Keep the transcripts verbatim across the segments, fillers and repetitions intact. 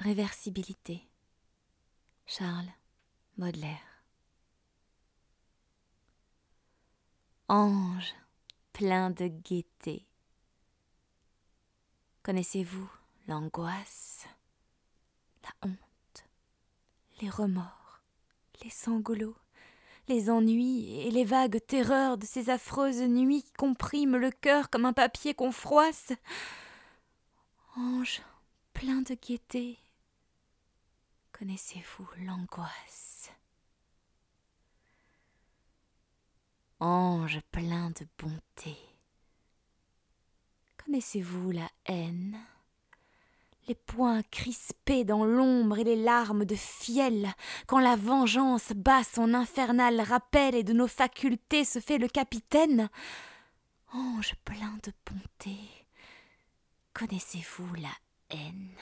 Réversibilité. Charles Baudelaire. Ange plein de gaieté. Connaissez-vous l'angoisse, la honte, les remords, les sanglots, les ennuis et les vagues terreurs de ces affreuses nuits qui compriment le cœur comme un papier qu'on froisse? Ange plein de gaieté, connaissez-vous l'angoisse? Ange plein de bonté, connaissez-vous la haine? Les poings crispés dans l'ombre et les larmes de fiel, quand la vengeance bat son infernal rappel et de nos facultés se fait le capitaine? Ange plein de bonté, connaissez-vous la haine?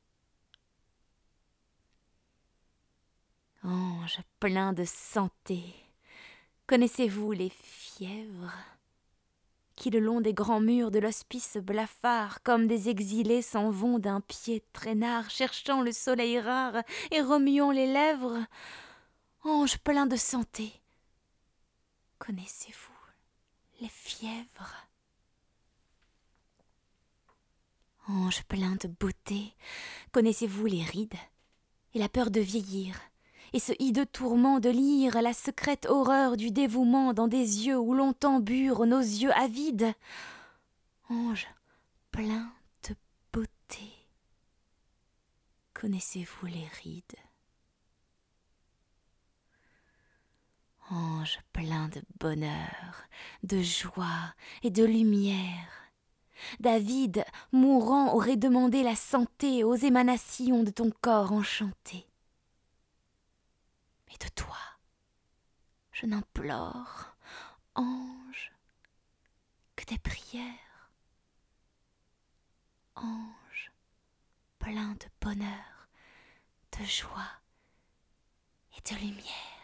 Ange plein de santé, connaissez-vous les fièvres qui le long des grands murs de l'hospice blafard, comme des exilés s'en vont d'un pied traînard, cherchant le soleil rare et remuant les lèvres? Ange plein de santé, connaissez-vous les fièvres? Ange plein de beauté, connaissez-vous les rides et la peur de vieillir, et ce hideux tourment de lire la secrète horreur du dévouement dans des yeux où longtemps burent nos yeux avides? Ange plein de beauté, connaissez-vous les rides? Ange plein de bonheur, de joie et de lumière, David, mourant, aurait demandé la santé aux émanations de ton corps enchanté. Mais de toi, je n'implore, ange, que des prières. Ange plein de bonheur, de joie et de lumière.